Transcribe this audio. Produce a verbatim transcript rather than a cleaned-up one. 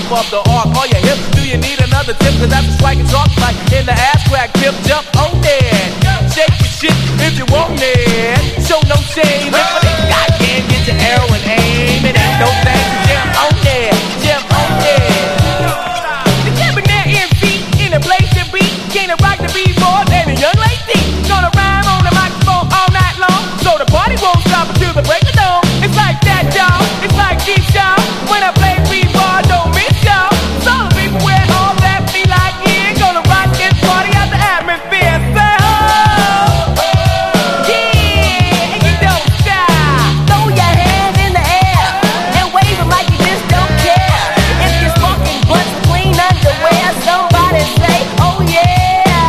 top of the arc. Are you hip? Do you need another tip? Cause that's a swag and talk like in the ass crack tip. Jump on it. Shake your shit if you want it. Show no shame.